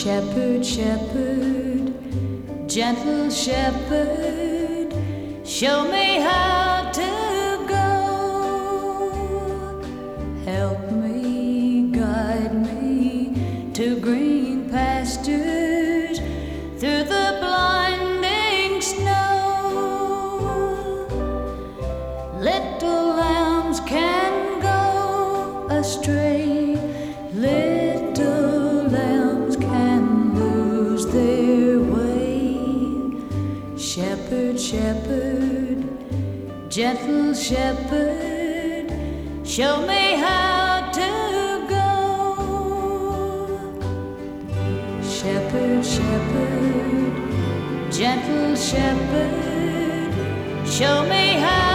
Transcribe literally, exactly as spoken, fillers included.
Shepherd, shepherd, gentle shepherd, show me how to go. Help me, guide me to green pastures through the blinding snow. Little lambs can go astray, little lambs can lose their way. Shepherd, shepherd, gentle shepherd, show me how to go. Shepherd, shepherd, gentle shepherd, show me how